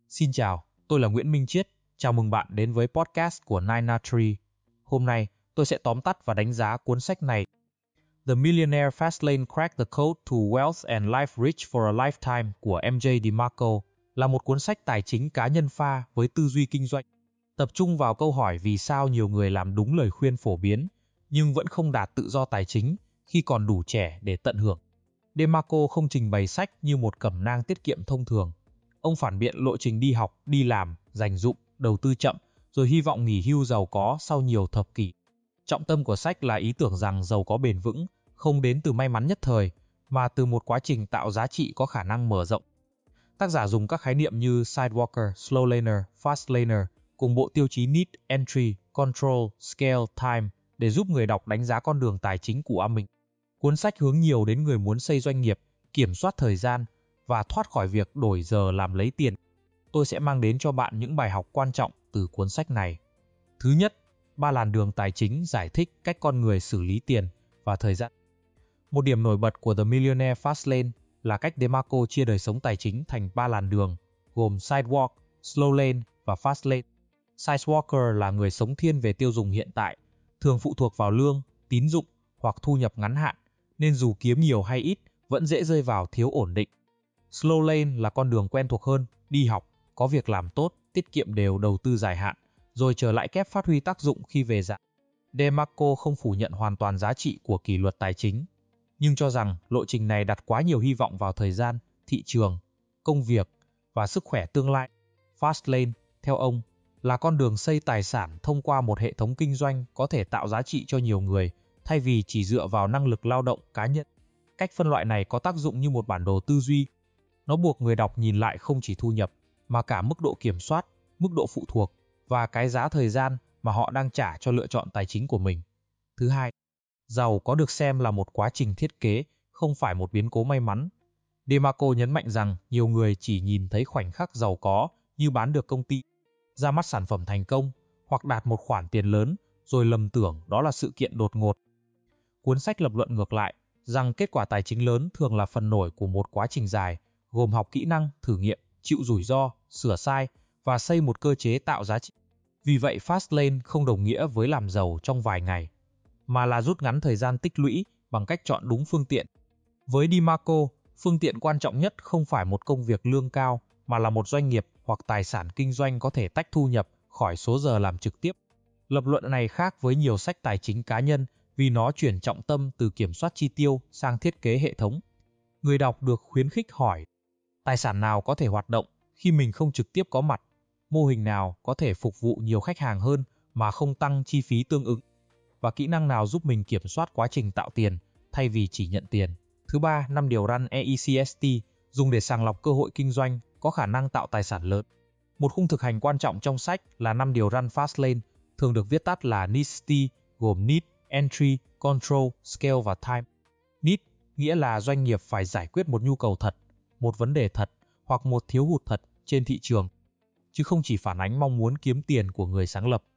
Xin chào, tôi là Nguyễn Minh Chiết. Chào mừng bạn đến với podcast của Nine Tree. Hôm nay, tôi sẽ tóm tắt và đánh giá cuốn sách này. The Millionaire Fastlane Cracked the Code to Wealth and Life Rich for a Lifetime của MJ DeMarco là một cuốn sách tài chính cá nhân pha với tư duy kinh doanh, tập trung vào câu hỏi vì sao nhiều người làm đúng lời khuyên phổ biến nhưng vẫn không đạt tự do tài chính khi còn đủ trẻ để tận hưởng. DeMarco không trình bày sách như một cẩm nang tiết kiệm thông thường. Ông phản biện lộ trình đi học, đi làm, dành dụm, đầu tư chậm, rồi hy vọng nghỉ hưu giàu có sau nhiều thập kỷ. Trọng tâm của sách là ý tưởng rằng giàu có bền vững không đến từ may mắn nhất thời, mà từ một quá trình tạo giá trị có khả năng mở rộng. Tác giả dùng các khái niệm như Sidewalker, Slow Laner, Fast Laner cùng bộ tiêu chí Need, Entry, Control, Scale, Time để giúp người đọc đánh giá con đường tài chính của mình. Cuốn sách hướng nhiều đến người muốn xây doanh nghiệp, kiểm soát thời gian và thoát khỏi việc đổi giờ làm lấy tiền. Tôi sẽ mang đến cho bạn những bài học quan trọng từ cuốn sách này. Thứ nhất, 3 làn đường tài chính giải thích cách con người xử lý tiền và thời gian. Một điểm nổi bật của The Millionaire Fastlane là cách DeMarco chia đời sống tài chính thành 3 làn đường, gồm Sidewalk, Slow Lane và Fast Lane. Sidewalker là người sống thiên về tiêu dùng hiện tại, thường phụ thuộc vào lương, tín dụng hoặc thu nhập ngắn hạn, nên dù kiếm nhiều hay ít, vẫn dễ rơi vào thiếu ổn định. Slow Lane là con đường quen thuộc hơn, đi học, có việc làm tốt, tiết kiệm đều, đầu tư dài hạn, rồi trở lại kép phát huy tác dụng khi về già. DeMarco không phủ nhận hoàn toàn giá trị của kỷ luật tài chính, nhưng cho rằng lộ trình này đặt quá nhiều hy vọng vào thời gian, thị trường, công việc và sức khỏe tương lai. Fast Lane, theo ông, là con đường xây tài sản thông qua một hệ thống kinh doanh có thể tạo giá trị cho nhiều người, thay vì chỉ dựa vào năng lực lao động cá nhân. Cách phân loại này có tác dụng như một bản đồ tư duy. Nó buộc người đọc nhìn lại không chỉ thu nhập, mà cả mức độ kiểm soát, mức độ phụ thuộc và cái giá thời gian mà họ đang trả cho lựa chọn tài chính của mình. Thứ hai, giàu có được xem là một quá trình thiết kế, không phải một biến cố may mắn. DeMarco nhấn mạnh rằng nhiều người chỉ nhìn thấy khoảnh khắc giàu có như bán được công ty, ra mắt sản phẩm thành công hoặc đạt một khoản tiền lớn, rồi lầm tưởng đó là sự kiện đột ngột. Cuốn sách lập luận ngược lại, rằng kết quả tài chính lớn thường là phần nổi của một quá trình dài, gồm học kỹ năng, thử nghiệm, chịu rủi ro, sửa sai và xây một cơ chế tạo giá trị. Vì vậy Fast Lane không đồng nghĩa với làm giàu trong vài ngày, mà là rút ngắn thời gian tích lũy bằng cách chọn đúng phương tiện. Với DeMarco, phương tiện quan trọng nhất không phải một công việc lương cao, mà là một doanh nghiệp hoặc tài sản kinh doanh có thể tách thu nhập khỏi số giờ làm trực tiếp. Lập luận này khác với nhiều sách tài chính cá nhân vì nó chuyển trọng tâm từ kiểm soát chi tiêu sang thiết kế hệ thống. Người đọc được khuyến khích hỏi, tài sản nào có thể hoạt động khi mình không trực tiếp có mặt? Mô hình nào có thể phục vụ nhiều khách hàng hơn mà không tăng chi phí tương ứng? Và kỹ năng nào giúp mình kiểm soát quá trình tạo tiền thay vì chỉ nhận tiền? Thứ ba, 5 điều răn EECST dùng để sàng lọc cơ hội kinh doanh có khả năng tạo tài sản lớn. Một khung thực hành quan trọng trong sách là 5 điều răn Fastlane, thường được viết tắt là NEST, gồm Need, Entry, Control, Scale và Time. Need nghĩa là doanh nghiệp phải giải quyết một nhu cầu thật, một vấn đề thật hoặc một thiếu hụt thật trên thị trường, chứ không chỉ phản ánh mong muốn kiếm tiền của người sáng lập.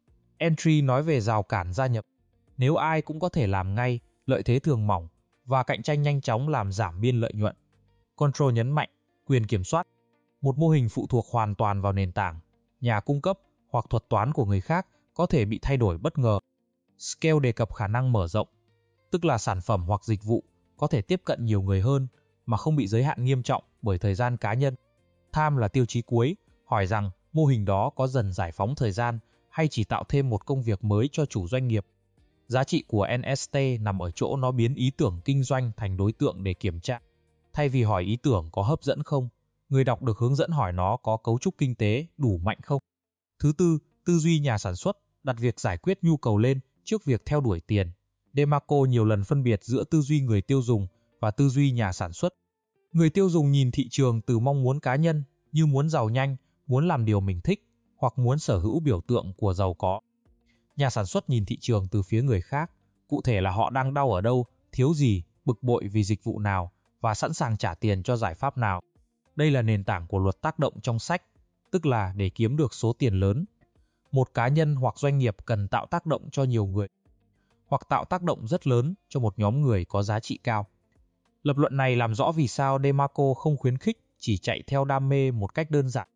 Entry nói về rào cản gia nhập. Nếu ai cũng có thể làm ngay, lợi thế thường mỏng và cạnh tranh nhanh chóng làm giảm biên lợi nhuận. Control nhấn mạnh quyền kiểm soát. Một mô hình phụ thuộc hoàn toàn vào nền tảng, nhà cung cấp hoặc thuật toán của người khác có thể bị thay đổi bất ngờ. Scale đề cập khả năng mở rộng, tức là sản phẩm hoặc dịch vụ có thể tiếp cận nhiều người hơn mà không bị giới hạn nghiêm trọng bởi thời gian cá nhân. Time là tiêu chí cuối, hỏi rằng mô hình đó có dần giải phóng thời gian hay chỉ tạo thêm một công việc mới cho chủ doanh nghiệp. Giá trị của NST nằm ở chỗ nó biến ý tưởng kinh doanh thành đối tượng để kiểm tra. Thay vì hỏi ý tưởng có hấp dẫn không, người đọc được hướng dẫn hỏi nó có cấu trúc kinh tế đủ mạnh không. Thứ tư, tư duy nhà sản xuất, đặt việc giải quyết nhu cầu lên trước việc theo đuổi tiền. DeMarco nhiều lần phân biệt giữa tư duy người tiêu dùng và tư duy nhà sản xuất. Người tiêu dùng nhìn thị trường từ mong muốn cá nhân như muốn giàu nhanh, muốn làm điều mình thích hoặc muốn sở hữu biểu tượng của giàu có. Nhà sản xuất nhìn thị trường từ phía người khác, cụ thể là họ đang đau ở đâu, thiếu gì, bực bội vì dịch vụ nào và sẵn sàng trả tiền cho giải pháp nào. Đây là nền tảng của luật tác động trong sách, tức là để kiếm được số tiền lớn, một cá nhân hoặc doanh nghiệp cần tạo tác động cho nhiều người, hoặc tạo tác động rất lớn cho một nhóm người có giá trị cao. Lập luận này làm rõ vì sao DeMarco không khuyến khích chỉ chạy theo đam mê một cách đơn giản.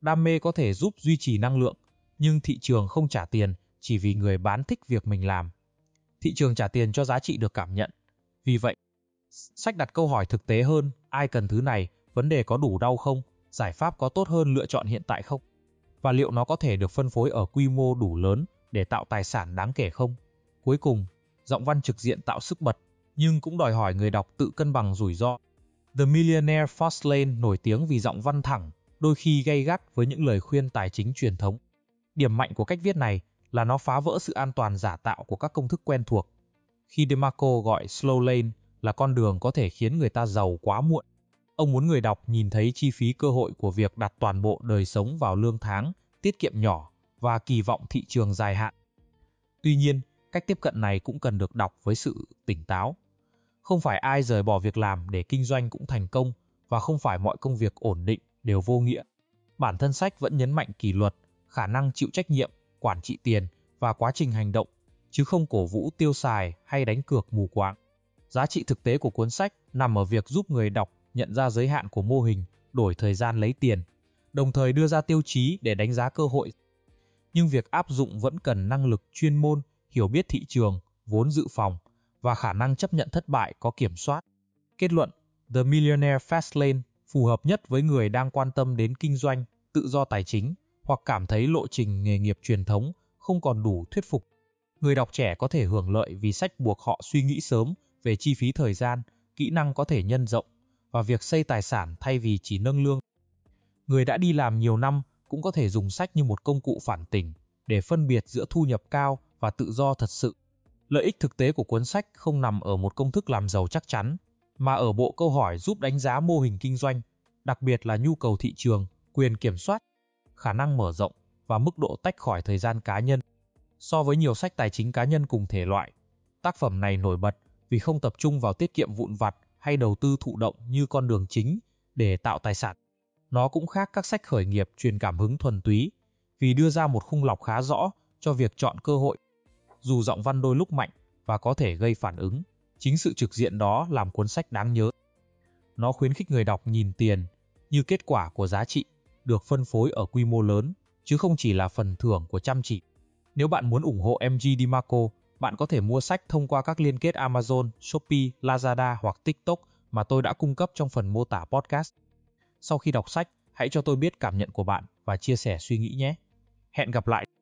Đam mê có thể giúp duy trì năng lượng, nhưng thị trường không trả tiền chỉ vì người bán thích việc mình làm. Thị trường trả tiền cho giá trị được cảm nhận. Vì vậy, sách đặt câu hỏi thực tế hơn, ai cần thứ này, vấn đề có đủ đau không, giải pháp có tốt hơn lựa chọn hiện tại không? Và liệu nó có thể được phân phối ở quy mô đủ lớn để tạo tài sản đáng kể không? Cuối cùng, giọng văn trực diện tạo sức bật, nhưng cũng đòi hỏi người đọc tự cân bằng rủi ro. The Millionaire Fastlane nổi tiếng vì giọng văn thẳng, đôi khi gay gắt với những lời khuyên tài chính truyền thống. Điểm mạnh của cách viết này là nó phá vỡ sự an toàn giả tạo của các công thức quen thuộc. Khi DeMarco gọi Slow Lane là con đường có thể khiến người ta giàu quá muộn, ông muốn người đọc nhìn thấy chi phí cơ hội của việc đặt toàn bộ đời sống vào lương tháng, tiết kiệm nhỏ và kỳ vọng thị trường dài hạn. Tuy nhiên, cách tiếp cận này cũng cần được đọc với sự tỉnh táo. Không phải ai rời bỏ việc làm để kinh doanh cũng thành công, và không phải mọi công việc ổn định đều vô nghĩa. Bản thân sách vẫn nhấn mạnh kỷ luật, khả năng chịu trách nhiệm, quản trị tiền và quá trình hành động, chứ không cổ vũ tiêu xài hay đánh cược mù quáng. Giá trị thực tế của cuốn sách nằm ở việc giúp người đọc nhận ra giới hạn của mô hình đổi thời gian lấy tiền, đồng thời đưa ra tiêu chí để đánh giá cơ hội. Nhưng việc áp dụng vẫn cần năng lực chuyên môn, hiểu biết thị trường, vốn dự phòng và khả năng chấp nhận thất bại có kiểm soát. Kết luận, The Millionaire Fastlane phù hợp nhất với người đang quan tâm đến kinh doanh, tự do tài chính hoặc cảm thấy lộ trình nghề nghiệp truyền thống không còn đủ thuyết phục. Người đọc trẻ có thể hưởng lợi vì sách buộc họ suy nghĩ sớm về chi phí thời gian, kỹ năng có thể nhân rộng và việc xây tài sản thay vì chỉ nâng lương. Người đã đi làm nhiều năm cũng có thể dùng sách như một công cụ phản tỉnh để phân biệt giữa thu nhập cao và tự do thật sự. Lợi ích thực tế của cuốn sách không nằm ở một công thức làm giàu chắc chắn, mà ở bộ câu hỏi giúp đánh giá mô hình kinh doanh, đặc biệt là nhu cầu thị trường, quyền kiểm soát, khả năng mở rộng và mức độ tách khỏi thời gian cá nhân. So với nhiều sách tài chính cá nhân cùng thể loại, tác phẩm này nổi bật vì không tập trung vào tiết kiệm vụn vặt hay đầu tư thụ động như con đường chính để tạo tài sản. Nó cũng khác các sách khởi nghiệp truyền cảm hứng thuần túy vì đưa ra một khung lọc khá rõ cho việc chọn cơ hội. Dù giọng văn đôi lúc mạnh và có thể gây phản ứng, chính sự trực diện đó làm cuốn sách đáng nhớ. Nó khuyến khích người đọc nhìn tiền như kết quả của giá trị được phân phối ở quy mô lớn, chứ không chỉ là phần thưởng của chăm chỉ. Nếu bạn muốn ủng hộ MG DeMarco, bạn có thể mua sách thông qua các liên kết Amazon, Shopee, Lazada hoặc TikTok mà tôi đã cung cấp trong phần mô tả podcast. Sau khi đọc sách, hãy cho tôi biết cảm nhận của bạn và chia sẻ suy nghĩ nhé. Hẹn gặp lại!